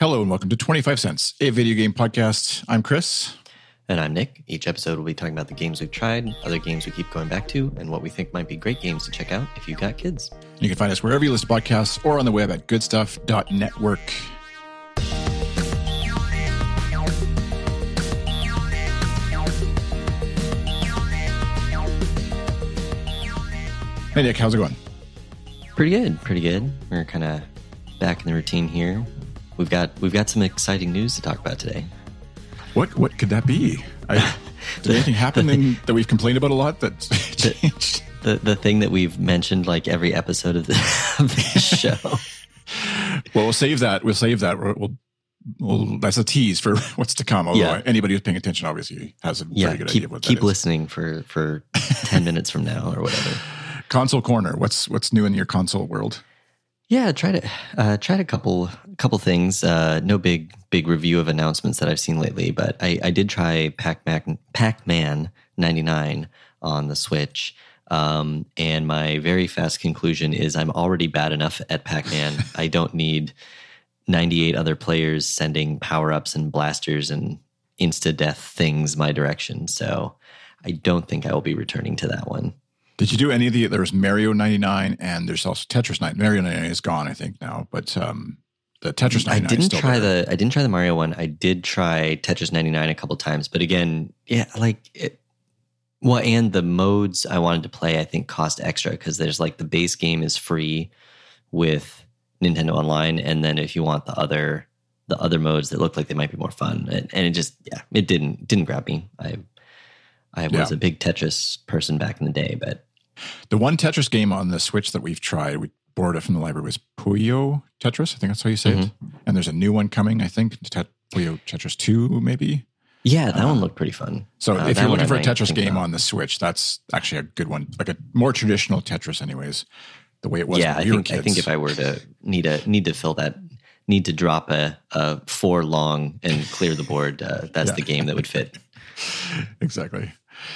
Hello and welcome to 25 Cents, a video game podcast. I'm Chris. And I'm Nick. Each episode we'll be talking about the games we've tried, other games we keep going back to, and what we think might be great games to check out if you've got kids. You can find us wherever you listen to podcasts or on the web at goodstuff.network. Hey Nick, how's it going? Pretty good. We're kind of back in the routine here. We've got some exciting news to talk about today. What could that be? Did anything happen that we've complained about a lot that's changed? The thing that we've mentioned like every episode of this show. Well, we'll save that. We'll that's a tease for what's to come. Although anybody who's paying attention obviously has a very good idea of what that is. Keep listening for 10 minutes from now or whatever. Console Corner. What's new in your console world? Yeah, tried a couple things. No big review of announcements that I've seen lately, but I did try Pac-Man 99 on the Switch. And my very fast conclusion is I'm already bad enough at Pac-Man. I don't need 98 other players sending power-ups and blasters and insta-death things my direction. So I don't think I will be returning to that one. Did you do any of there was Mario 99 and there's also Tetris 99. Mario 99 is gone, I think, now, but the Tetris 99 I didn't try the Mario one. I did try Tetris 99 a couple times, but again, and the modes I wanted to play, I think cost extra because there's like the base game is free with Nintendo Online, and then if you want the other modes that look like they might be more fun, and it just it didn't grab me. I was a big Tetris person back in the day, but the one Tetris game on the Switch that we've tried, we borrowed it from the library, was Puyo Tetris. I think that's how you say it. And there's a new one coming, I think, Puyo Tetris 2, maybe. Yeah, that one looked pretty fun. So if you're looking for a Tetris game on the Switch, that's actually a good one, like a more traditional Tetris, anyways. The way it was when we were kids. I think if I were to need to fill that, need to drop a 4 long and clear the board, that's the game that would fit. Exactly.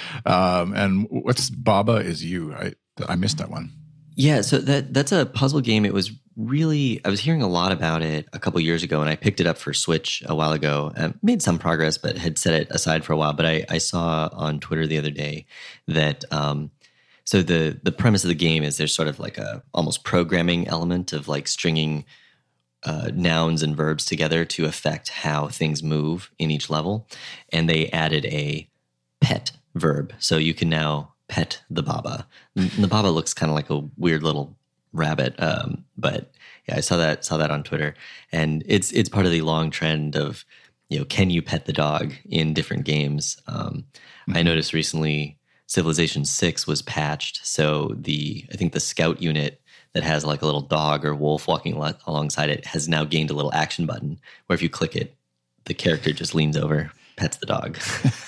And what's Baba Is You? I missed that one. Yeah, so that's a puzzle game. It was really, I was hearing a lot about it a couple years ago, and I picked it up for Switch a while ago. Made some progress, but had set it aside for a while. But I saw on Twitter the other day that so the premise of the game is there's sort of like a almost programming element of like stringing nouns and verbs together to affect how things move in each level, and they added a pet verb, so you can now pet the Baba. The Baba looks kind of like a weird little rabbit, but yeah, I saw that on Twitter, and it's part of the long trend of can you pet the dog in different games. I noticed recently Civilization 6 was patched, so I think the scout unit that has like a little dog or wolf walking alongside it has now gained a little action button where if you click it, the character just leans over, pets the dog.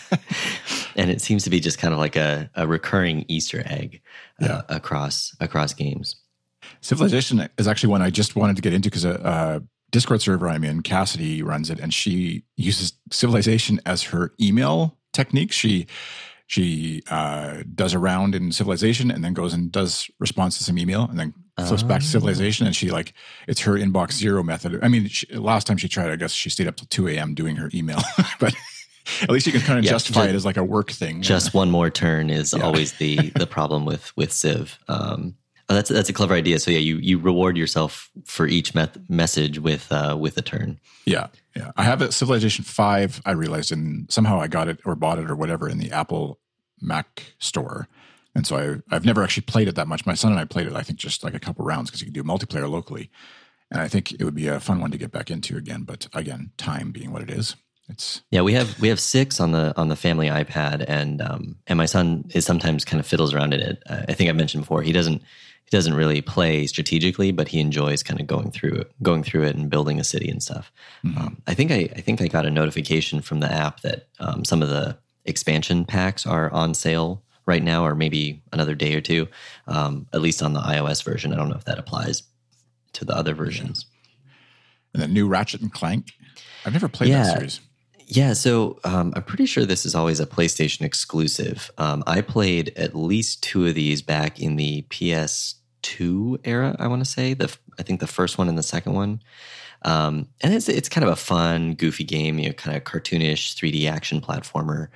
And it seems to be just kind of like a recurring Easter egg across games. Civilization is actually one I just wanted to get into because a Discord server I'm in, Cassidy runs it, and she uses Civilization as her email technique. She does a round in Civilization and then goes and does response to some email and then flips back to Civilization, and she it's her inbox zero method. I mean, last time she tried, I guess she stayed up till 2 a.m. doing her email, but at least you can kind of justify it as like a work thing. Just one more turn is always the problem with Civ. That's a clever idea. So you reward yourself for each message with a turn. Yeah. I have it Civilization 5. I realized, and somehow I got it or bought it or whatever in the Apple Mac store, and so I've never actually played it that much. My son and I played it, I think, just like a couple rounds because you can do multiplayer locally, and I think it would be a fun one to get back into again. But again, time being what it is. We have 6 on the family iPad, and my son is sometimes kind of fiddles around in it. I think I mentioned before he doesn't really play strategically, but he enjoys kind of going through it and building a city and stuff. Mm-hmm. I think I got a notification from the app that some of the expansion packs are on sale right now, or maybe another day or two. At least on the iOS version, I don't know if that applies to the other versions. And the new Ratchet and Clank. I've never played that series. Yeah, so I'm pretty sure this is always a PlayStation exclusive. I played at least 2 of these back in the PS 2 era, I want to say. I think the first one and the second one. And it's kind of a fun, goofy game, kind of cartoonish 3D action platformer.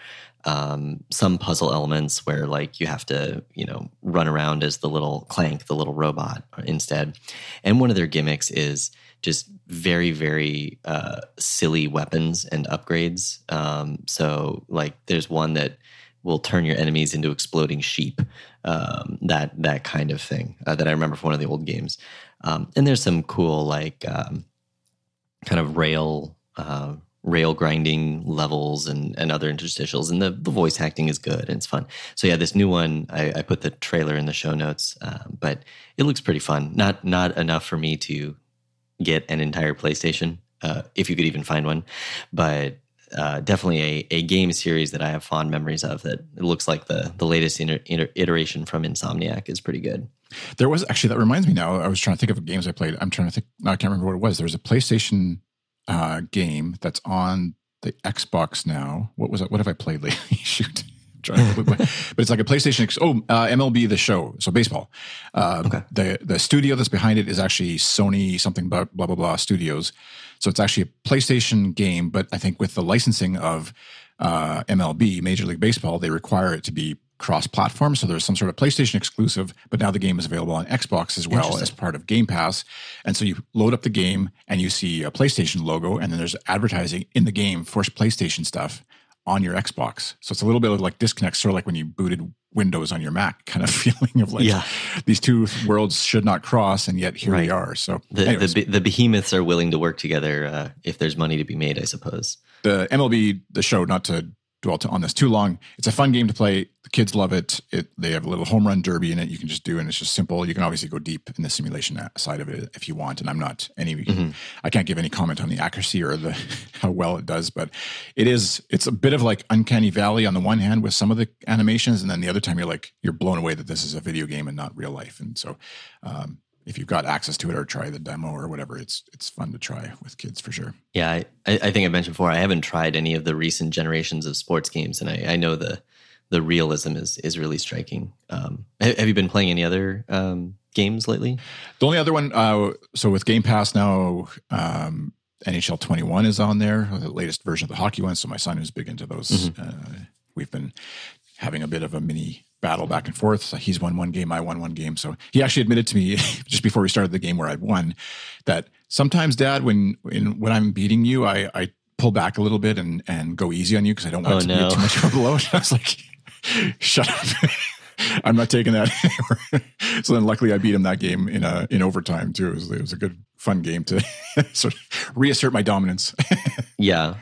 Some puzzle elements where like you have to, run around as the little Clank, the little robot instead. And one of their gimmicks is just very, very silly weapons and upgrades. So like there's one that will turn your enemies into exploding sheep, that kind of thing that I remember from one of the old games. And there's some cool like kind of rail grinding levels and other interstitials, and the voice acting is good and it's fun. So yeah, this new one, I put the trailer in the show notes, but it looks pretty fun. Not enough for me to get an entire PlayStation, if you could even find one, but definitely a game series that I have fond memories of. That it looks like the latest iteration from Insomniac is pretty good. There was actually, that reminds me now, I was trying to think of games I played. I'm trying to think, no, I can't remember what it was. There was a PlayStation game that's on the Xbox now. What was it? What have I played lately? Shoot. But it's like a PlayStation. MLB The Show. So baseball. Okay. The studio that's behind it is actually Sony something blah, blah, blah, blah studios. So it's actually a PlayStation game, but I think with the licensing of MLB, Major League Baseball, they require it to be cross-platform. So there's some sort of PlayStation exclusive, but now the game is available on Xbox as well as part of Game Pass. And so you load up the game and you see a PlayStation logo, and then there's advertising in the game for PlayStation stuff on your Xbox. So it's a little bit of like disconnect, sort of like when you booted Windows on your Mac kind of feeling of like, these two worlds should not cross, and yet here we are. So the behemoths are willing to work together if there's money to be made, I suppose. The MLB, the show, not to dwell on this too long, it's a fun game to play. The kids love it. They have a little home run derby in it you can just do, and it's just simple. You can obviously go deep in the simulation side of it if you want, and I'm not I can't give any comment on the accuracy or the how well it does, but it's a bit of like Uncanny Valley on the one hand with some of the animations, and then the other time you're blown away that this is a video game and not real life. And so if you've got access to it or try the demo or whatever, it's fun to try with kids for sure. Yeah, I think I mentioned before, I haven't tried any of the recent generations of sports games, and I know the realism is really striking. Have you been playing any other games lately? The only other one, so with Game Pass now, NHL 21 is on there, the latest version of the hockey one. So my son, who's big into those, we've been having a bit of a mini battle back and forth. So he's won one game, I won one game. So he actually admitted to me just before we started the game where I'd won that sometimes, Dad, when I'm beating you, I pull back a little bit and go easy on you because I don't want it to be too much of a blow. I was like, shut up. I'm not taking that anymore. So then luckily I beat him that game in overtime too. It was a good, fun game to sort of reassert my dominance. Yeah.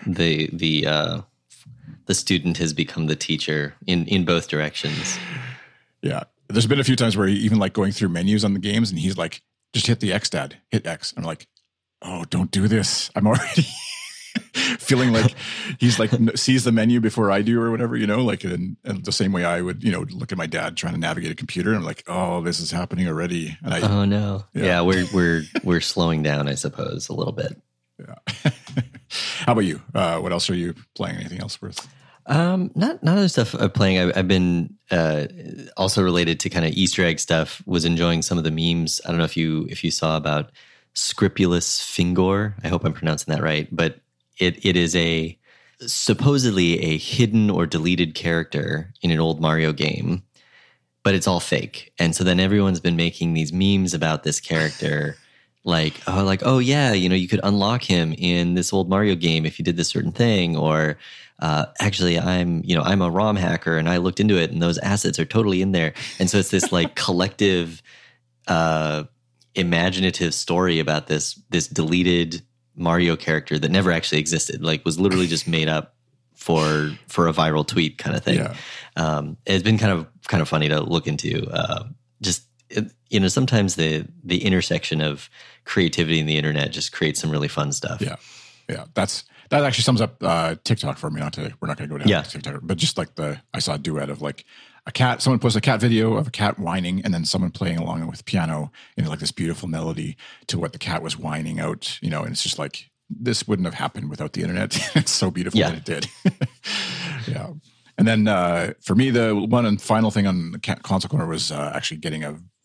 The student has become the teacher in both directions. Yeah. There's been a few times where he even like going through menus on the games and he's like, just hit the X, Dad, hit X. I'm like, oh, don't do this. I'm already feeling like he's like sees the menu before I do or whatever, like and the same way I would, look at my dad trying to navigate a computer. And I'm like, oh, this is happening already. And oh no. Yeah, we're slowing down, I suppose, a little bit. Yeah. How about you? What else are you playing? Anything else worth? Not other stuff I'm playing. I've been also related to kind of Easter egg stuff. Was enjoying some of the memes. I don't know if you saw about Scrupulous Fingor. I hope I'm pronouncing that right, but it is supposedly a hidden or deleted character in an old Mario game, but it's all fake. And so then everyone's been making these memes about this character. Oh yeah, you could unlock him in this old Mario game if you did this certain thing, or actually I'm a ROM hacker and I looked into it and those assets are totally in there. And so it's this like collective imaginative story about this deleted Mario character that never actually existed, like was literally just made up for a viral tweet kind of thing. Yeah. It's been kind of funny to look into. Sometimes the intersection of creativity and the internet just creates some really fun stuff. Yeah. That actually sums up TikTok for me. We're not going to go down to TikTok, but just like I saw a duet of like a cat. Someone posted a cat video of a cat whining, and then someone playing along with piano in like this beautiful melody to what the cat was whining out. And it's just like this wouldn't have happened without the internet. It's so beautiful that it did. Yeah. And then for me, the one and final thing on the console corner was actually getting a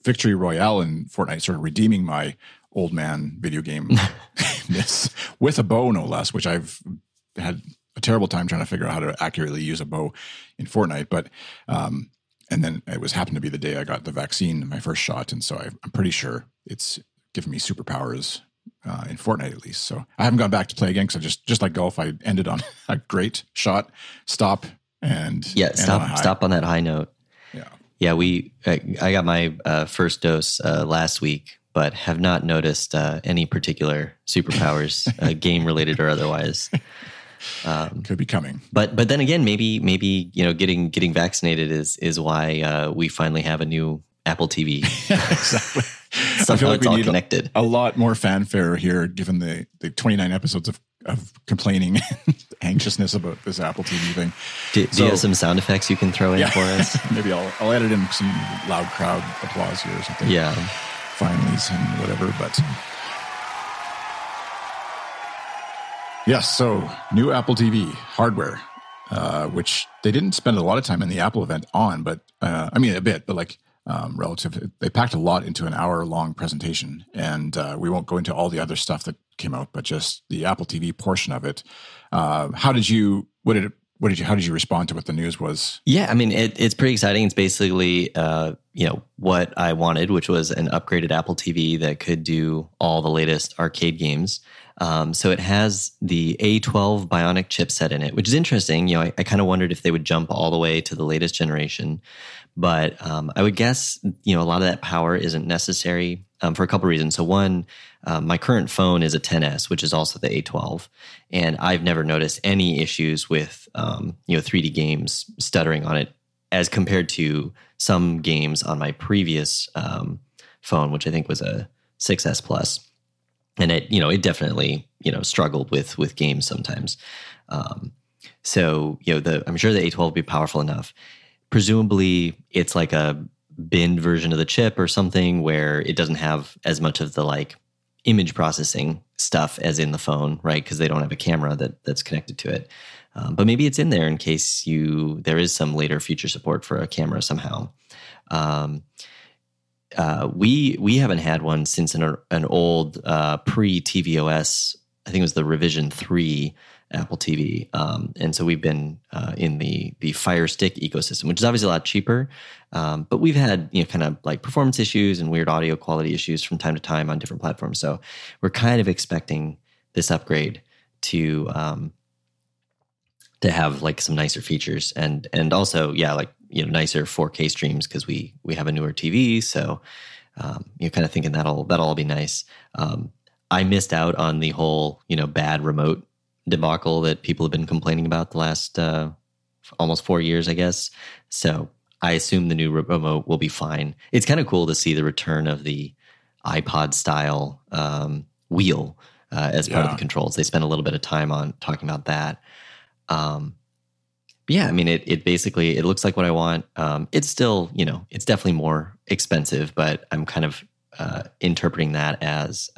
victory royale in Fortnite, sort of redeeming my old man video game ness with a bow, no less, which I've had a terrible time trying to figure out how to accurately use a bow in Fortnite. But and then it happened to be the day I got the vaccine, my first shot, and so I'm pretty sure it's given me superpowers in Fortnite at least. So I haven't gone back to play again because I just like golf, I ended on a great shot, stop, and stop on that high note. Yeah, I got my first dose last week, but have not noticed any particular superpowers, game related or otherwise. Could be coming, but then again, maybe getting vaccinated is why we finally have a new Apple TV. Exactly. I feel like we need connected. A lot more fanfare here, given the 29 episodes of complaining and anxiousness about this Apple TV thing. Do you have some sound effects you can throw in for us? Maybe I'll edit in some loud crowd applause here or something. Yeah, finallys and whatever, but. Yes, so new Apple TV hardware, which they didn't spend a lot of time in the Apple event on, but I mean a bit, but like relative, they packed a lot into an hour-long presentation, and we won't go into all the other stuff that came out, but just the Apple TV portion of it. How did you respond to what the news was? Yeah, I mean it's pretty exciting. It's basically what I wanted, which was an upgraded Apple TV that could do all the latest arcade games. So it has the A12 Bionic chipset in it, which is interesting. I kind of wondered if they would jump all the way to the latest generation, but I would guess a lot of that power isn't necessary for a couple of reasons. So one, my current phone is a XS, which is also the A12, and I've never noticed any issues with 3D games stuttering on it as compared to some games on my previous phone, which I think was a 6S Plus. And it definitely, struggled with games sometimes. So I'm sure the A12 will be powerful enough. Presumably it's like a binned version of the chip or something where it doesn't have as much of the like image processing stuff as in the phone, right? Because they don't have a camera that's connected to it. But maybe it's in there in case there is some later future support for a camera somehow. We haven't had one since an old pre-tvOS, I think it was the revision 3 Apple TV. And so we've been in the Fire Stick ecosystem, which is obviously a lot cheaper. But we've had kind of like performance issues and weird audio quality issues from time to time on different platforms. So we're kind of expecting this upgrade to have like some nicer features and also nicer 4K streams because we have a newer TV. So you're kind of thinking that'll all be nice. I missed out on the whole bad remote debacle that people have been complaining about the last almost 4 years, I guess. So I assume the new remote will be fine. It's kind of cool to see the return of the iPod style wheel as part of the controls. They spent a little bit of time on talking about that. But yeah, I mean, it basically, it looks like what I want. It's still, it's definitely more expensive, but I'm kind of interpreting that as,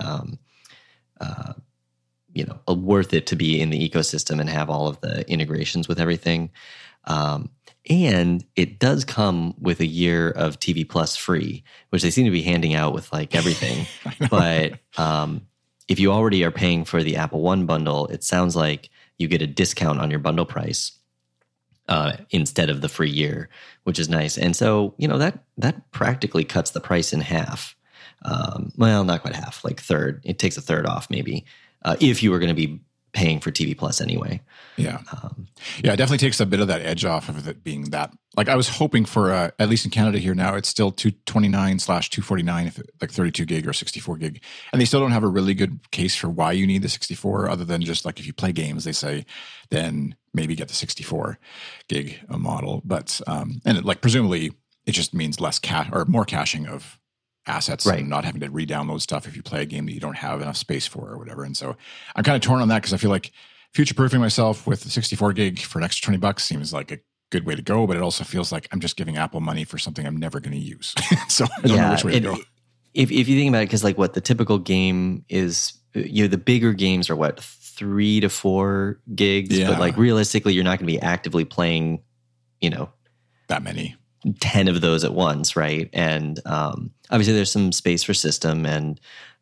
worth it to be in the ecosystem and have all of the integrations with everything. And it does come with a year of TV Plus free, which they seem to be handing out with like everything. But if you already are paying for the Apple One bundle, it sounds like you get a discount on your bundle price instead of the free year, which is nice. And so, that practically cuts the price in half. Well, not quite half, like third. It takes a third off maybe if you were going to be paying for TV Plus anyway. Yeah. It definitely takes a bit of that edge off of it being that. Like I was hoping for, at least in Canada here now, it's still $229/$249 if like 32 gig or 64 gig. And they still don't have a really good case for why you need the 64 other than just like if you play games, they say, then maybe get the 64 gig model. But, presumably it just means less or more caching of assets, right, and not having to re-download stuff if you play a game that you don't have enough space for or whatever. And so I'm kind of torn on that because I feel like future-proofing myself with the 64 gig for an extra $20 seems like a good way to go, but it also feels like I'm just giving Apple money for something I'm never going to use. So I don't know which way to go. If you think about it, because like what the typical game is, the bigger games are 3 to 4 gigs, but like realistically, you're not going to be actively playing, that many. 10 of those at once, right? And obviously there's some space for system, and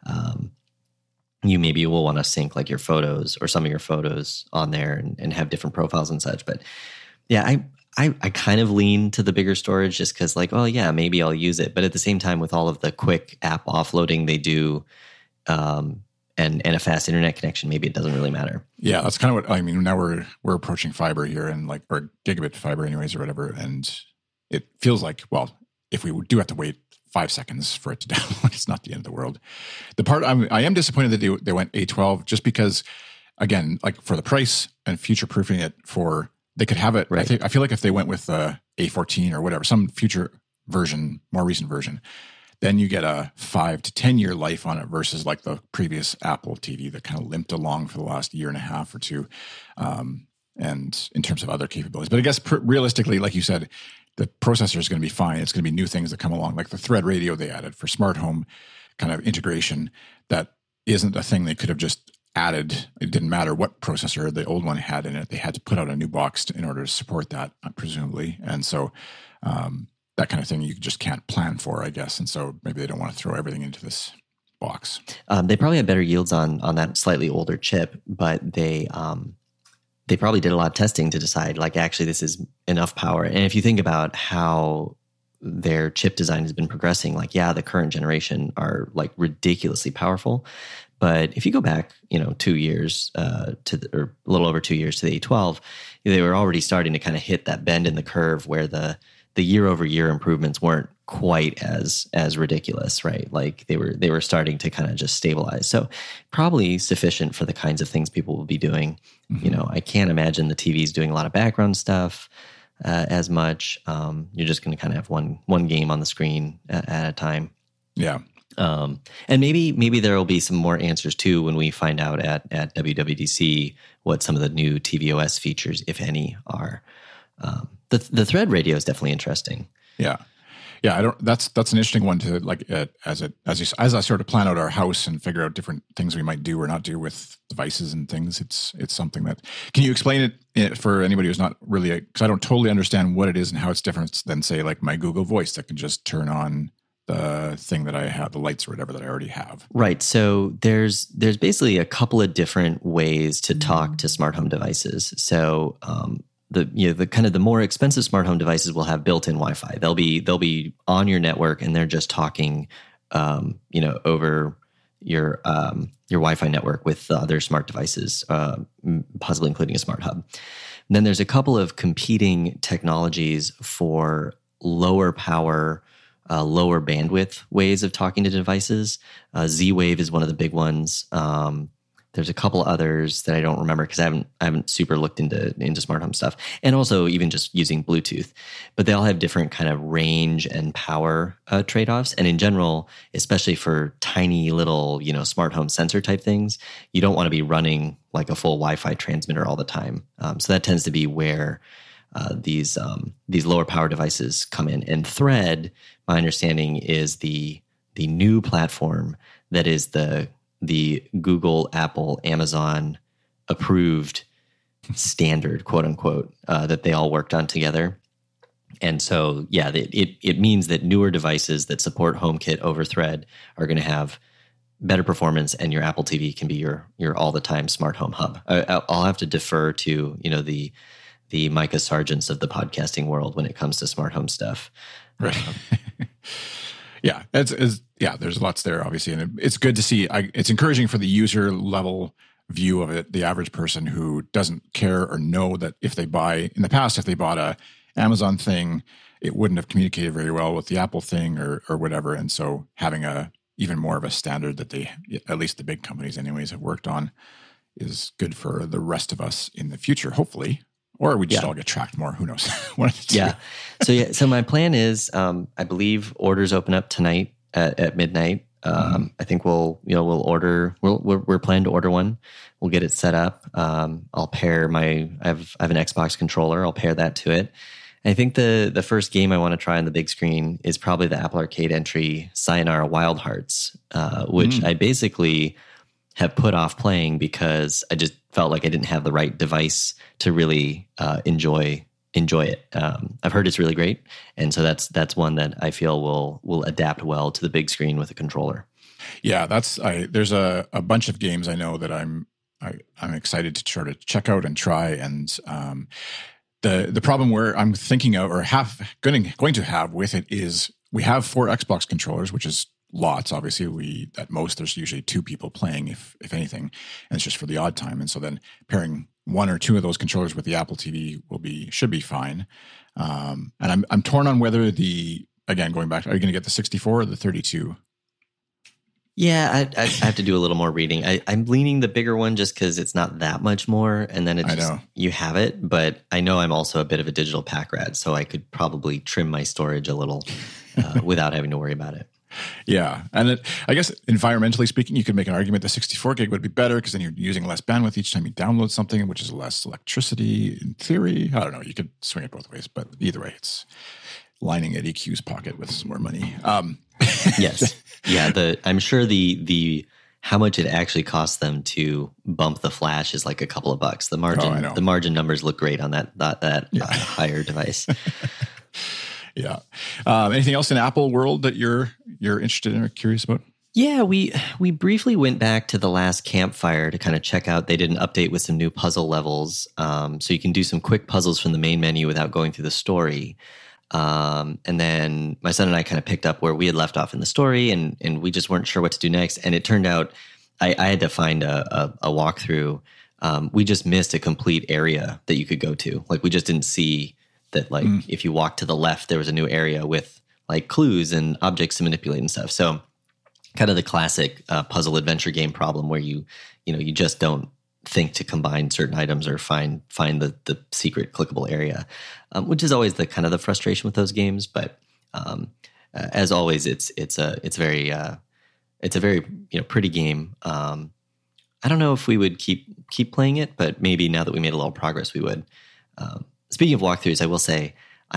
you maybe will want to sync like your photos or some of your photos on there and have different profiles and such. But yeah, I kind of lean to the bigger storage just because like, oh yeah, maybe I'll use it. But at the same time, with all of the quick app offloading they do, and a fast internet connection, maybe it doesn't really matter. Yeah, that's kind of what I mean. Now we're approaching fiber here, and like, or gigabit fiber anyways, or whatever. And it feels like, well, if we do have to wait 5 seconds for it to download, it's not the end of the world. The part I am disappointed that they went A12, just because, again, like for the price and future proofing it for, they could have it. Right. I feel like if they went with A14 or whatever, some future version, more recent version, then you get a 5 to 10 year life on it versus like the previous Apple TV that kind of limped along for the last year and a half or two. And in terms of other capabilities, but I guess realistically, like you said, the processor is going to be fine. It's going to be new things that come along, like the Thread radio they added for smart home kind of integration. That isn't a thing they could have just added. It didn't matter what processor the old one had in it. They had to put out a new box in order to support that, presumably. And so that kind of thing you just can't plan for, I guess. And so maybe they don't want to throw everything into this box. They probably had better yields on that slightly older chip, but they probably did a lot of testing to decide, like, actually, this is enough power. And if you think about how their chip design has been progressing, like, yeah, the current generation are like ridiculously powerful. But if you go back, 2 years or a little over 2 years to the A12, they were already starting to kind of hit that bend in the curve where the year over year improvements weren't quite as ridiculous, right? Like they were starting to kind of just stabilize. So probably sufficient for the kinds of things people will be doing. Mm-hmm. I can't imagine the TV's doing a lot of background stuff as much. You're just going to kind of have one game on the screen at a time. Yeah. And maybe there will be some more answers too when we find out at WWDC what some of the new tvOS features, if any, are. The Thread radio is definitely interesting. Yeah. Yeah, that's an interesting one to like as I sort of plan out our house and figure out different things we might do or not do with devices and things. It's something that, can you explain it for anybody who's not really, because I don't totally understand what it is and how it's different than, say, like my Google Voice that can just turn on the thing that I have, the lights or whatever that I already have. Right. So there's basically a couple of different ways to talk to smart home devices. So the kind of the more expensive smart home devices will have built-in Wi-Fi. They'll be on your network and they're just talking, over your Wi-Fi network with other smart devices, possibly including a smart hub. And then there's a couple of competing technologies for lower power, lower bandwidth ways of talking to devices. Z-Wave is one of the big ones. There's a couple others that I don't remember because I haven't super looked into smart home stuff, and also even just using Bluetooth. But they all have different kind of range and power trade-offs. And in general, especially for tiny little smart home sensor type things, you don't want to be running like a full Wi-Fi transmitter all the time. So that tends to be where these lower power devices come in. And Thread, my understanding, is the new platform that is the Google, Apple, Amazon approved standard, quote unquote, that they all worked on together. And so, yeah, it means that newer devices that support HomeKit over Thread are going to have better performance, and your Apple TV can be your all the time smart home hub. I'll have to defer to the Micah Sargents of the podcasting world when it comes to smart home stuff. Right. Yeah, there's lots there, obviously, and it's good to see. It's encouraging for the user level view of it, the average person who doesn't care or know that if they bought a Amazon thing, it wouldn't have communicated very well with the Apple thing or whatever. And so having even more of a standard that they, at least the big companies anyways, have worked on is good for the rest of us in the future, hopefully. Or we just all get tracked more. Who knows? One of the two. Yeah. So my plan is, I believe orders open up tonight at midnight. I think we'll order. We're planning to order one. We'll get it set up. I'll pair I have an Xbox controller. I'll pair that to it. And I think the first game I want to try on the big screen is probably the Apple Arcade entry Sayonara Wild Hearts, which I basically have put off playing because I just felt like I didn't have the right device to really enjoy enjoy it. I've heard it's really great, and so that's one that I feel will adapt well to the big screen with a controller. Yeah, there's a bunch of games I know that I'm excited to sort of check out and try. And the problem where I'm thinking of or going to have with it is we have 4 Xbox controllers, which is lots. Obviously, at most there's usually 2 people playing, if anything, and it's just for the odd time. And so then pairing 1 or 2 of those controllers with the Apple TV should be fine. And I'm torn on whether again going back, are you going to get the 64 or the 32? Yeah, I have to do a little more reading. I'm leaning the bigger one just because it's not that much more, and then you have it. But I know I'm also a bit of a digital pack rat, so I could probably trim my storage a little without having to worry about it. Yeah, and I guess environmentally speaking, you could make an argument that 64 gig would be better because then you're using less bandwidth each time you download something, which is less electricity in theory. I don't know. You could swing it both ways, but either way, it's lining Eddie Q's pocket with some more money. Yes. Yeah. I'm sure the how much it actually costs them to bump the flash is like a couple of bucks. The margin numbers look great on that higher device. Yeah. Anything else in Apple world that you're interested in or curious about? Yeah, we briefly went back to the last Campfire to kind of check out. They did an update with some new puzzle levels, so you can do some quick puzzles from the main menu without going through the story. And then my son and I kind of picked up where we had left off in the story, and we just weren't sure what to do next. And it turned out I had to find a walkthrough. We just missed a complete area that you could go to. Like, we just didn't see that, like, if you walk to the left, there was a new area with like clues and objects to manipulate and stuff. So kind of the classic puzzle adventure game problem where you just don't think to combine certain items or find the secret clickable area, which is always the kind of the frustration with those games. But as always, it's a very pretty game. I don't know if we would keep playing it, but maybe now that we made a little progress, we would. Speaking of walkthroughs, I will say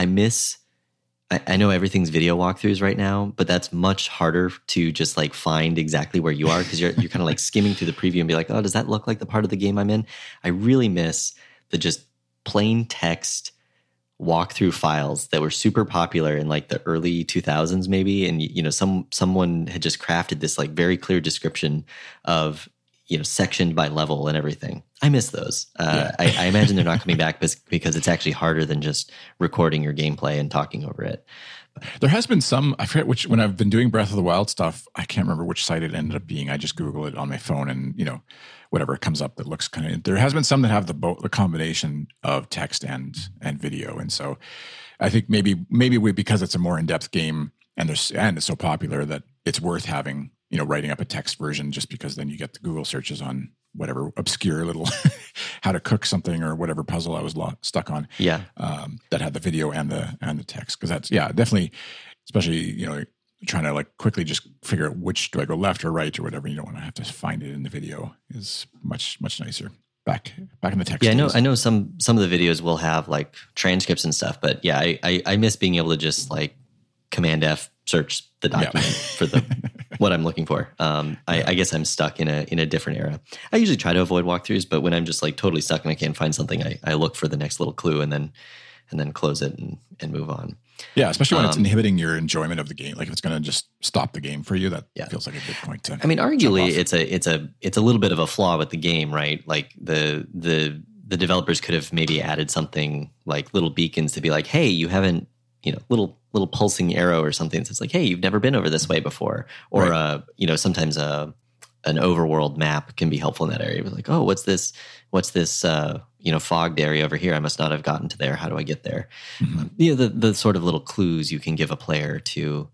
I know everything's video walkthroughs right now, but that's much harder to just like find exactly where you are because you're kind of like skimming through the preview and be like, oh, does that look like the part of the game I'm in? I really miss the just plain text walkthrough files that were super popular in like the early 2000s maybe, and someone had just crafted this like very clear description of sectioned by level and everything. I miss those. I imagine they're not coming back because it's actually harder than just recording your gameplay and talking over it. There has been some, I forget which, when I've been doing Breath of the Wild stuff, I can't remember which site it ended up being. I just Google it on my phone and, whatever comes up that looks kind of, there has been some that have the combination of text and video. And so I think maybe because it's a more in-depth game and it's so popular that it's worth having, writing up a text version, just because then you get the Google searches on whatever obscure little how to cook something or whatever puzzle I was stuck on. Yeah. That had the video and the text. Cause that's, definitely, especially, trying to like quickly just figure out which do I go left or right or whatever. You don't want to have to find it in the video is much, much nicer. Back in the text. Yeah, I know some of the videos will have like transcripts and stuff, but yeah, I miss being able to just like Command F search the document for what I'm looking for. I guess I'm stuck in a different era. I usually try to avoid walkthroughs, but when I'm just like totally stuck and I can't find something, I look for the next little clue and then close it and move on. Yeah, especially when it's inhibiting your enjoyment of the game. Like if it's going to just stop the game for you, that feels like a good point to. I mean, arguably, it's a little bit of a flaw with the game, right? Like the developers could have maybe added something like little beacons to be like, hey, you haven't, little pulsing arrow or something that says like, hey, you've never been over this way before, or right. Sometimes an overworld map can be helpful in that area. Like, oh, what's this? Fogged area over here. I must not have gotten to there. How do I get there? Mm-hmm. The sort of little clues you can give a player to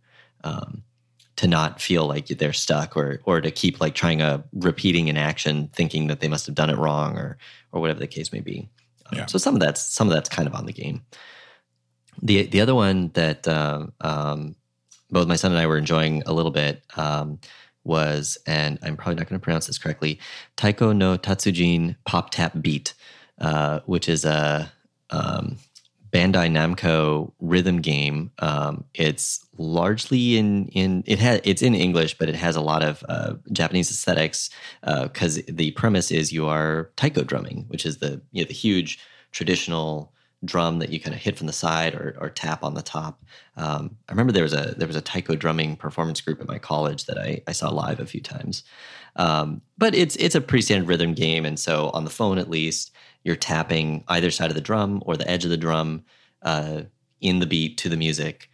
not feel like they're stuck or to keep like repeating an action, thinking that they must have done it wrong or whatever the case may be. So some of that's kind of on the game. The other one that both my son and I were enjoying a little bit was, and I'm probably not going to pronounce this correctly, Taiko no Tatsujin Pop Tap Beat, which is a Bandai Namco rhythm game. It's largely it's in English, but it has a lot of Japanese aesthetics because the premise is you are taiko drumming, which is the huge traditional drum that you kind of hit from the side or tap on the top. I remember there was a taiko drumming performance group at my college that I saw live a few times. But it's a pretty standard rhythm game, and so on the phone at least, you're tapping either side of the drum or the edge of the drum in the beat to the music.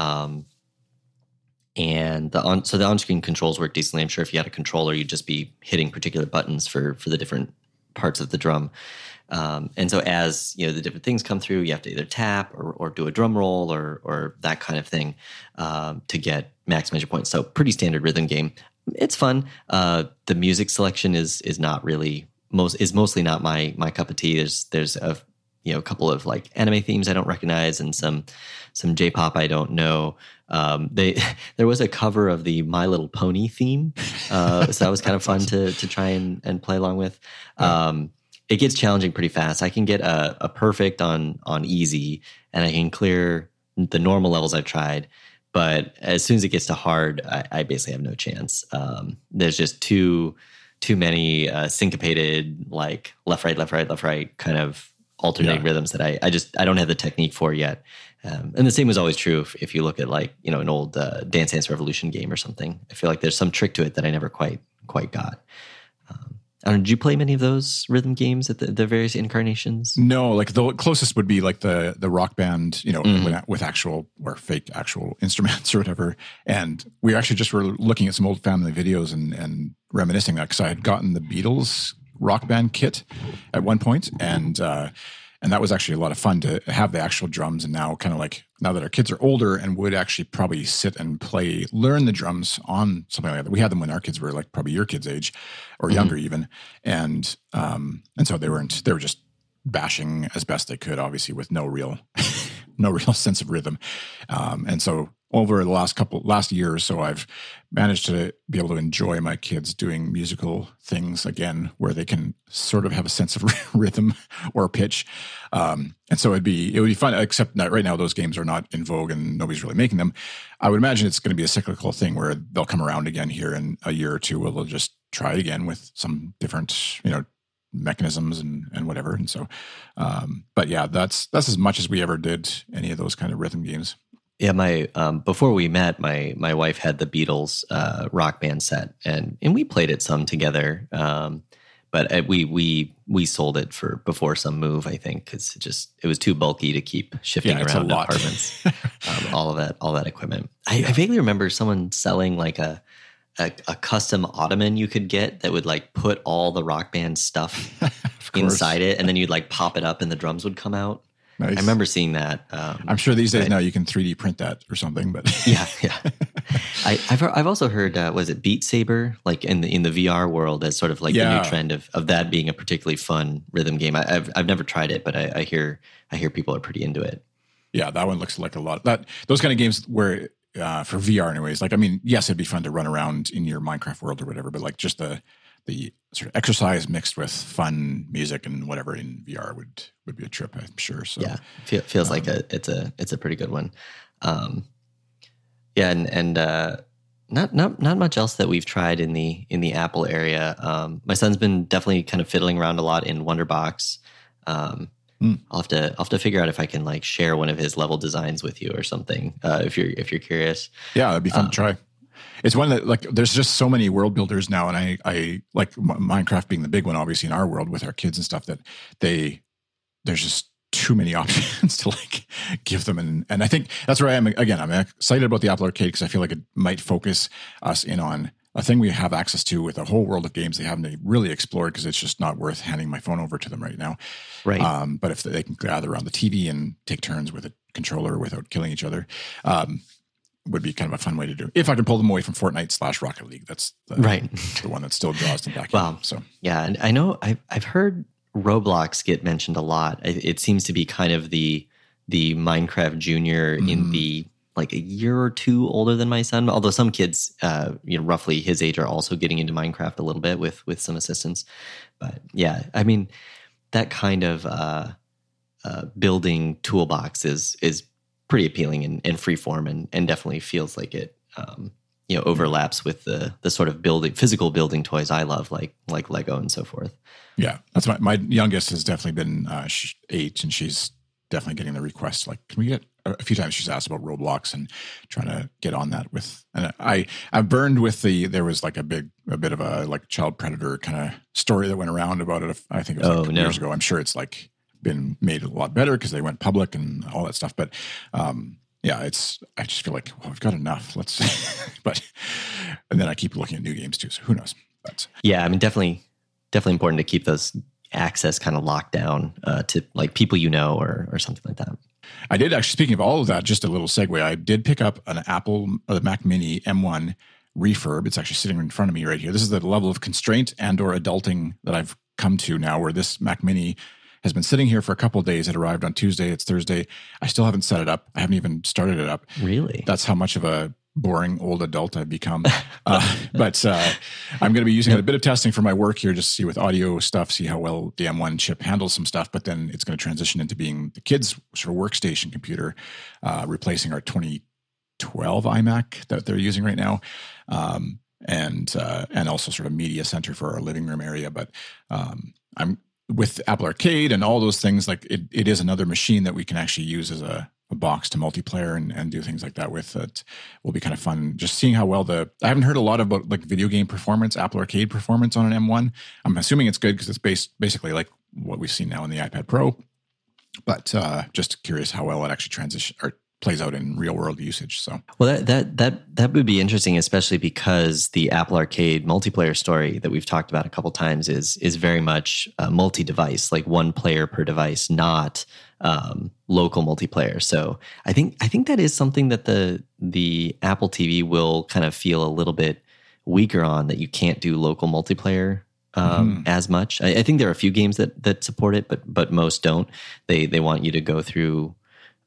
And the on-screen controls work decently. I'm sure if you had a controller, you'd just be hitting particular buttons for the different parts of the drum. And so as the different things come through, you have to either tap or do a drum roll or that kind of thing to get max measure points. So pretty standard rhythm game. It's fun. The music selection is not really mostly not my cup of tea. There's a couple of like anime themes I don't recognize and some J-pop I don't know. There was a cover of the My Little Pony theme, so that was kind of fun to try and play along with. It gets challenging pretty fast. I can get a perfect on easy, and I can clear the normal levels I've tried. But as soon as it gets to hard, I basically have no chance. There's just too many syncopated, like left, right kind of alternating rhythms that I don't have the technique for yet. And the same was always true if you look at like, an old Dance Dance Revolution game or something. I feel like there's some trick to it that I never quite got. Did you play many of those rhythm games at the various incarnations? No, like the closest would be like the Rock Band, with actual or fake actual instruments or whatever. And we actually just were looking at some old family videos and reminiscing that because I had gotten the Beatles Rock Band kit at one point, and that was actually a lot of fun to have the actual drums. And now now that our kids are older and would actually probably sit and learn the drums on something like that. We had them when our kids were like probably your kids' age or younger even. And so they were just bashing as best they could, obviously with no real sense of rhythm. And so over the last year or so, I've managed to be able to enjoy my kids doing musical things again, where they can sort of have a sense of rhythm or pitch. And so it would be fun, except that right now those games are not in vogue and nobody's really making them. I would imagine it's going to be a cyclical thing where they'll come around again here in a year or two, where they'll just try it again with some different, mechanisms and whatever. And so, but yeah, that's as much as we ever did any of those kind of rhythm games. Yeah, my before we met, my wife had the Beatles Rock Band set, and we played it some together. But we sold it before some move, I think, because it was too bulky to keep shifting around apartments. All that equipment. I vaguely remember someone selling like a custom ottoman you could get that would like put all the Rock Band stuff inside it, and then you'd like pop it up and the drums would come out. Nice. I remember seeing that. I'm sure these days now you can 3D print that or something, but yeah. I've also heard was it Beat Saber, like in the VR world, as sort of like the new trend of that being a particularly fun rhythm game. I've never tried it, but I hear people are pretty into it. Yeah, that one looks like a lot. Those kind of games where for VR anyways, like, I mean, yes, it'd be fun to run around in your Minecraft world or whatever, but like just the sort of exercise mixed with fun music and whatever in VR would be a trip, I'm sure. So yeah, feels like it's a pretty good one. Yeah, and not much else that we've tried in the Apple area. My son's been definitely kind of fiddling around a lot in Wonderbox. I'll have to figure out if I can like share one of his level designs with you or something. If you're curious, yeah, that'd be fun to try. It's one that, like, there's just so many world builders now, and I like Minecraft being the big one, obviously in our world with our kids and stuff. That there's just too many options to like give them, and I think that's where I am. Again, I'm excited about the Apple Arcade because I feel like it might focus us in on a thing we have access to with a whole world of games they haven't really explored, because it's just not worth handing my phone over to them right now. Right. But if they can gather around the TV and take turns with a controller without killing each other, would be kind of a fun way to do it. If I can pull them away from Fortnite / Rocket League, that's the one that still draws them back. Well, in, so yeah, and I know I've heard Roblox get mentioned a lot. It seems to be kind of the Minecraft Junior in the like a year or two older than my son. Although some kids, roughly his age, are also getting into Minecraft a little bit with some assistance. But yeah, I mean, that kind of building toolbox is pretty appealing and freeform, and definitely feels like it overlaps with the sort of physical building toys I love, like Lego and so forth. Yeah, that's my youngest has definitely been 8, and she's definitely getting the request. Like, can we get a few times she's asked about Roblox and trying to get on that with, and I burned with there was like a bit of a like child predator kind of story that went around about it. I think it was years ago. I'm sure it's like been made a lot better because they went public and all that stuff. But yeah, I just feel like, well, we've got enough. Let's, and then I keep looking at new games too. So who knows? But yeah, I mean, definitely important to keep those access kind of locked down to like people or something like that. I did actually, speaking of all of that, just a little segue. I did pick up an Mac Mini M1 refurb. It's actually sitting in front of me right here. This is the level of constraint and/or adulting that I've come to now, where this Mac Mini has been sitting here for a couple of days. It arrived on Tuesday. It's Thursday. I still haven't set it up. I haven't even started it up. Really? That's how much of a boring old adult I've become. But I'm going to be using a bit of testing for my work here, just to see with audio stuff, see how well the M1 chip handles some stuff. But then it's going to transition into being the kids' sort of workstation computer, replacing our 2012 iMac that they're using right now. And also sort of media center for our living room area. But I'm with Apple Arcade and all those things, like it is another machine that we can actually use as a box to multiplayer and do things like that with. It will be kind of fun just seeing how well I haven't heard a lot about like video game performance, Apple Arcade performance on an M1. I'm assuming it's good because it's basically like what we've seen now in the iPad Pro, but just curious how well it actually plays out in real world usage. So, well, that would be interesting, especially because the Apple Arcade multiplayer story that we've talked about a couple times is very much multi-device, like one player per device, not local multiplayer. So I think that is something that the Apple TV will kind of feel a little bit weaker on, that you can't do local multiplayer as much. I think there are a few games that support it, but most don't. They want you to go through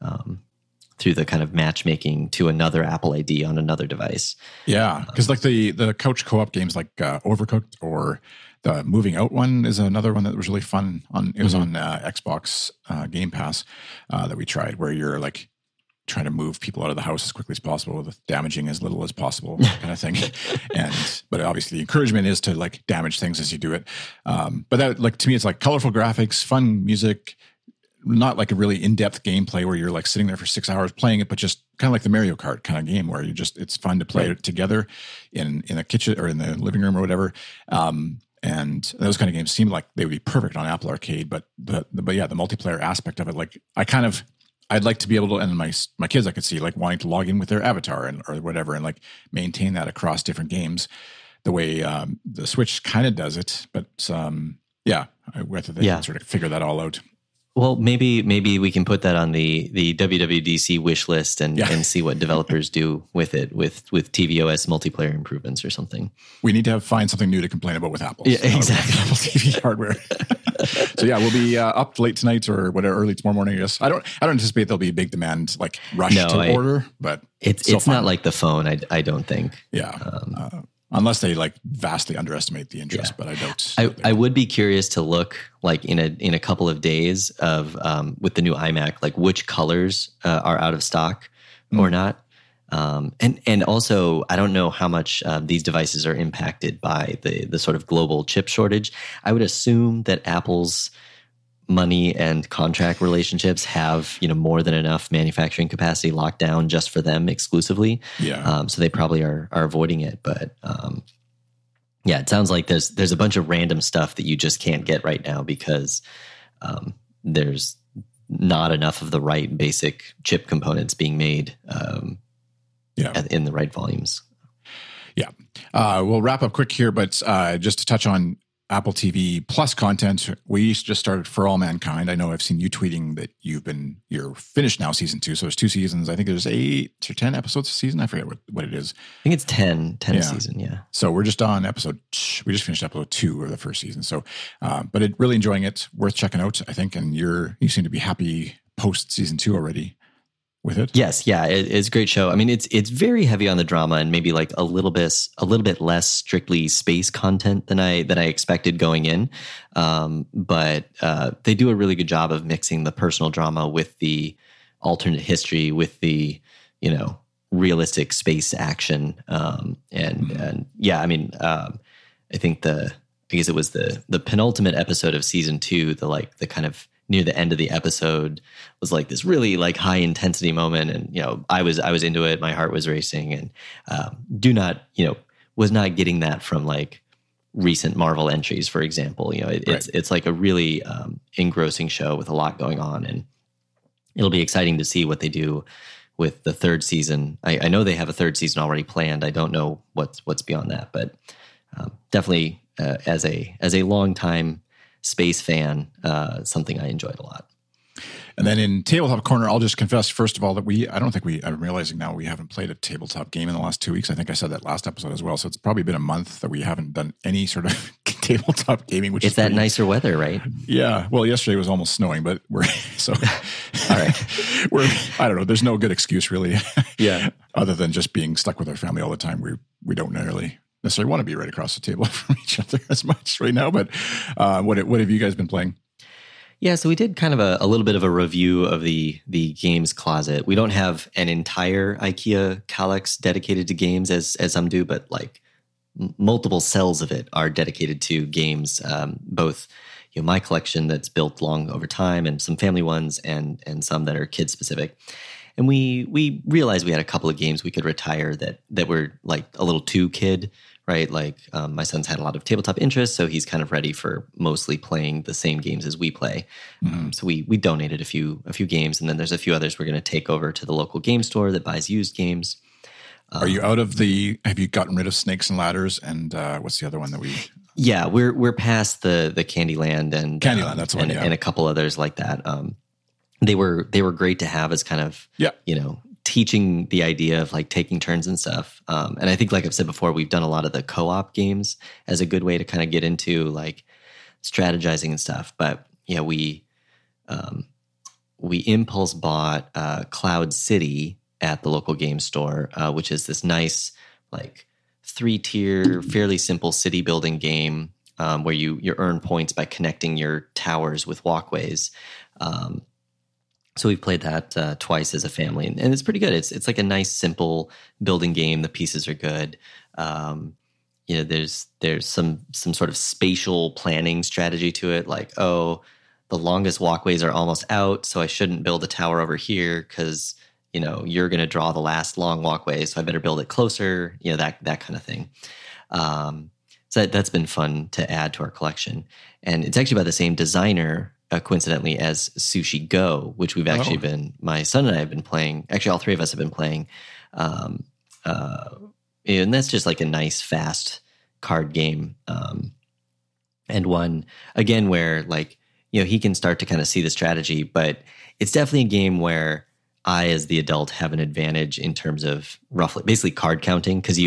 the kind of matchmaking to another Apple ID on another device. Yeah, because like the couch co-op games like Overcooked or the Moving Out one is another one that was really fun. It was on Xbox Game Pass that we tried, where you're like trying to move people out of the house as quickly as possible with damaging as little as possible kind of thing. But obviously the encouragement is to like damage things as you do it. But that, like, to me, it's like colorful graphics, fun music, not like a really in-depth gameplay where you're like sitting there for 6 hours playing it, but just kind of like the Mario Kart kind of game where it's fun to play it together in a kitchen or in the living room or whatever. And those kind of games seem like they would be perfect on Apple Arcade, but yeah, the multiplayer aspect of it, like I'd like to be able to, and my kids I could see like wanting to log in with their avatar or whatever, and like maintain that across different games the way the Switch kind of does it. But whether they can sort of figure that all out. Well, maybe we can put that on the WWDC wish list and see what developers do with it, with tvOS multiplayer improvements or something. We need to find something new to complain about with Apple. Yeah, exactly. Apple TV hardware. So yeah, we'll be up late tonight or whatever, early tomorrow morning. I guess I don't anticipate there'll be a big demand like rush to order, but it's not like the phone. I don't think. Yeah. Unless they like vastly underestimate the interest, but I don't. I would be curious to look like in a couple of days of with the new iMac, like which colors are out of stock or not, and also I don't know how much these devices are impacted by the sort of global chip shortage. I would assume that Apple's money and contract relationships have more than enough manufacturing capacity locked down just for them exclusively. Yeah. So they probably are avoiding it, but it sounds like there's a bunch of random stuff that you just can't get right now because there's not enough of the right basic chip components being made in the right volumes. Yeah. We'll wrap up quick here, but just to touch on Apple TV Plus content, we just started For All Mankind. I know I've seen you tweeting that you're finished now, season 2. So there's 2 seasons. I think there's 8 or 10 episodes a season. I forget what it is. I think it's 10 a season. Yeah. So we're just on we just finished episode 2 of the first season. So, but really enjoying it, worth checking out, I think. And you seem to be happy post season 2 already with it. Yes, yeah, it's a great show. I mean, it's very heavy on the drama and maybe like a little bit less strictly space content than I expected going in. But they do a really good job of mixing the personal drama with the alternate history, with the realistic space action. And yeah, I mean, I think I guess it was the penultimate episode of season 2, the kind of near the end of the episode was like this really like high intensity moment. And, you know, I was into it. My heart was racing, and was not getting that from like recent Marvel entries, for example. You know, it's like a really engrossing show with a lot going on, and it'll be exciting to see what they do with the third season. I know they have a third season already planned. I don't know what's beyond that, but definitely as a longtime space fan, something I enjoyed a lot. And then in Tabletop Corner, I'll just confess, first of all, that I'm realizing now we haven't played a tabletop game in the last 2 weeks. I think I said that last episode as well. So it's probably been a month that we haven't done any sort of tabletop gaming, which it's that nicer weather, right? Yeah. Well, yesterday was almost snowing, but we're so all right. I don't know. There's no good excuse really. Yeah. Other than just being stuck with our family all the time. We don't necessarily want to be right across the table from each other as much right now. But what have you guys been playing? Yeah, so we did kind of a little bit of a review of the games closet. We don't have an entire IKEA Kallax dedicated to games as some do, but like multiple cells of it are dedicated to games. Both, you know, my collection that's built long over time, and some family ones, and some that are kid specific. And we realized we had a couple of games we could retire that were like a little too kid. Right, like my son's had a lot of tabletop interest, so he's kind of ready for mostly playing the same games as we play. Mm-hmm. So we donated a few games, and then there's a few others we're going to take over to the local game store that buys used games. Are you out of the? Have you gotten rid of Snakes and Ladders? And what's the other one that we? Yeah, we're past the Candyland and Candyland. That's one, and a couple others like that. They were great to have as kind of teaching the idea of like taking turns and stuff. And I think, like I've said before, we've done a lot of the co-op games as a good way to kind of get into like strategizing and stuff. But yeah, we impulse bought Cloud City at the local game store, which is this nice like 3-tier, fairly simple city building game where you earn points by connecting your towers with walkways. So we've played that twice as a family, and it's pretty good. It's like a nice, simple building game. The pieces are good. There's some sort of spatial planning strategy to it. Like, the longest walkways are almost out, so I shouldn't build a tower over here because you're going to draw the last long walkway, so I better build it closer. That kind of thing. So that's been fun to add to our collection, and it's actually by the same designer. Coincidentally, as Sushi Go, which we've actually my son and I have been playing. Actually, all three of us have been playing, and that's just like a nice, fast card game, and one again where he can start to kind of see the strategy. But it's definitely a game where I, as the adult, have an advantage in terms of basically card counting, because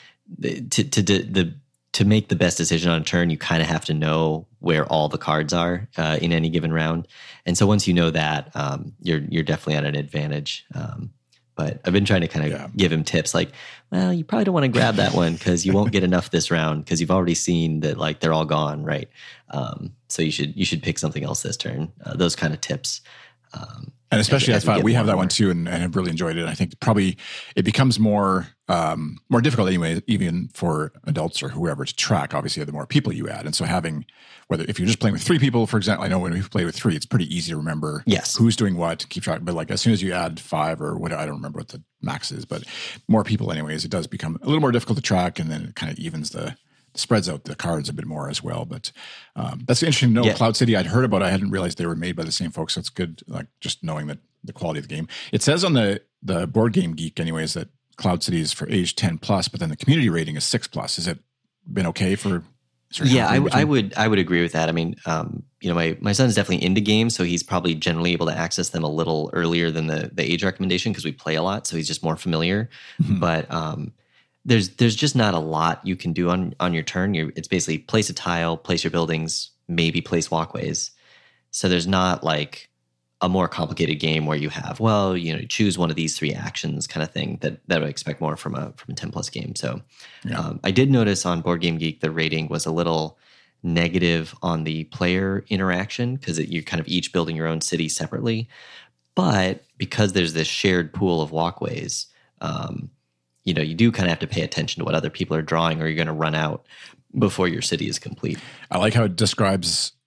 to make the best decision on a turn, you kind of have to know where all the cards are in any given round. And so once you know that, you're definitely at an advantage. But I've been trying to kind of give him tips like, well, you probably don't want to grab that one because you won't get enough this round because you've already seen that like they're all gone, right? So you should pick something else this turn. Those kind of tips. And especially I thought we have that one too, and have really enjoyed it. I think probably it becomes more difficult anyway, even for adults or whoever to track, obviously, the more people you add. And so if you're just playing with 3 people, for example, I know when we play with 3, it's pretty easy to remember who's doing what, keep track. But like as soon as you add 5 or whatever, I don't remember what the max is, but more people anyways, it does become a little more difficult to track, and then it kind of spreads out the cards a bit more as well. But that's interesting to know. Yeah. Cloud City, I'd heard about it. I hadn't realized they were made by the same folks. So it's good, like just knowing that the quality of the game. It says on the Board Game Geek anyways that Cloud City is for age 10 plus, but then the community rating is 6 plus. Has it been okay for? Yeah, I would agree with that. I mean, my son's definitely into games, so he's probably generally able to access them a little earlier than the age recommendation because we play a lot, so he's just more familiar. Mm-hmm. But there's just not a lot you can do on your turn. It's basically place a tile, place your buildings, maybe place walkways. So there's not like a more complicated game where you have, choose one of these 3 actions kind of thing that I would expect more from a 10 plus game. So I did notice on Board Game Geek, the rating was a little negative on the player interaction because you're kind of each building your own city separately. But because there's this shared pool of walkways, you do kind of have to pay attention to what other people are drawing or you're going to run out before your city is complete. I like how it describes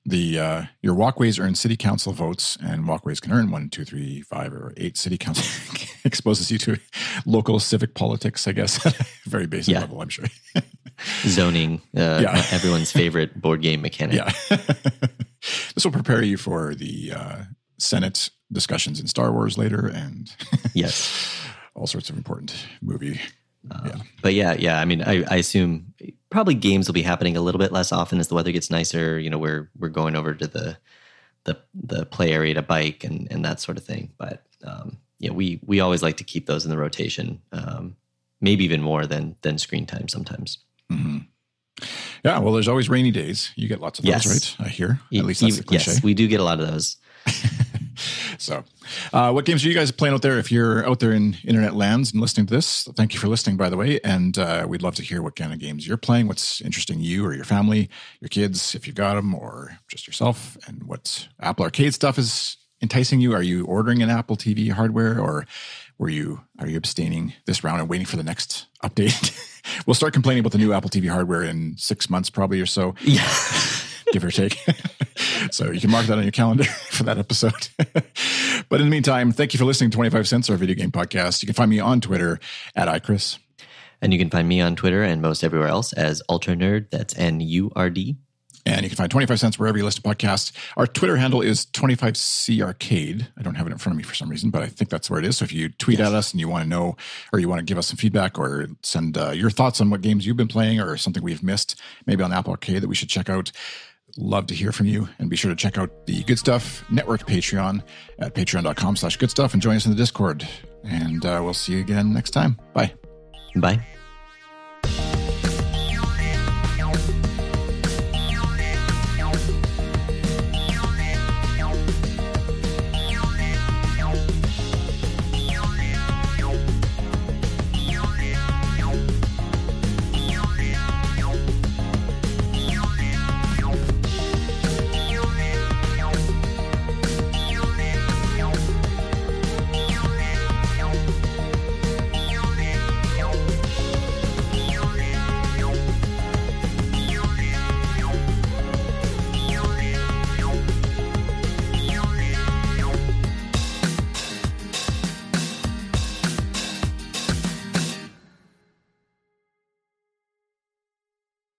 your walkways earn city council votes, and walkways can earn 1, 2, 3, 5, or 8 city council. Exposes you to local civic politics, I guess, at a very basic level, I'm sure. Zoning, everyone's favorite board game mechanic. Yeah. This will prepare you for the Senate discussions in Star Wars later, and yes, all sorts of important movie. But I mean, I assume probably games will be happening a little bit less often as the weather gets nicer. You know, we're going over to the play area to bike and that sort of thing. But we always like to keep those in the rotation, maybe even more than screen time sometimes. Mm-hmm. Yeah, well, there's always rainy days. You get lots of those, right? I hear. At least that's the cliche. Yes, we do get a lot of those. So, what games are you guys playing out there? If you're out there in internet lands and listening to this, thank you for listening, by the way. And we'd love to hear what kind of games you're playing, what's interesting you or your family, your kids, if you've got them, or just yourself, and what Apple Arcade stuff is enticing you. Are you ordering an Apple TV hardware, or are you abstaining this round and waiting for the next update? We'll start complaining about the new Apple TV hardware in 6 months, probably, or so. Yeah. Give or take. So you can mark that on your calendar for that episode. But in the meantime, thank you for listening to 25 Cents, our video game podcast. You can find me on Twitter at iChris. And you can find me on Twitter and most everywhere else as Ultra Nerd. That's NURD. And you can find 25 Cents wherever you listen to podcasts. Our Twitter handle is 25C Arcade. I don't have it in front of me for some reason, but I think that's where it is. So if you tweet at us and you want to know, or you want to give us some feedback, or send your thoughts on what games you've been playing or something we've missed, maybe on Apple Arcade that we should check out, love to hear from you. And be sure to check out the Good Stuff Network Patreon at patreon.com/goodstuff and join us in the Discord. And we'll see you again next time. Bye. Bye.